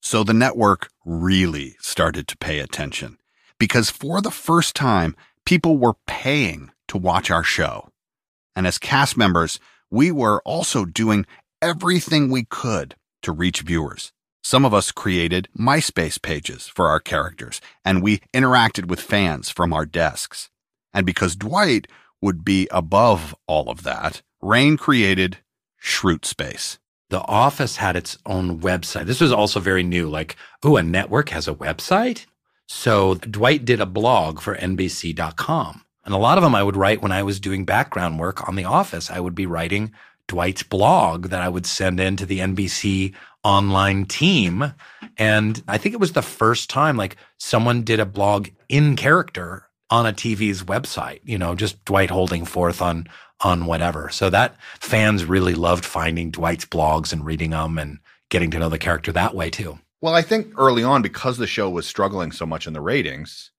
So the network really started to pay attention because for the first time, people were paying to watch our show. And as cast members, we were also doing everything we could to reach viewers. Some of us created MySpace pages for our characters, and we interacted with fans from our desks. And because Dwight would be above all of that, Rainn created Shrewtspace. The Office had its own website. This was also very new, like, a network has a website? So Dwight did a blog for NBC.com. And a lot of them I would write when I was doing background work on The Office. I would be writing Dwight's blog that I would send in to the NBC online team. And I think it was the first time, like, someone did a blog in character on a TV's website, just Dwight holding forth on whatever. So that fans really loved finding Dwight's blogs and reading them and getting to know the character that way too. Well, I think early on, because the show was struggling so much in the ratings,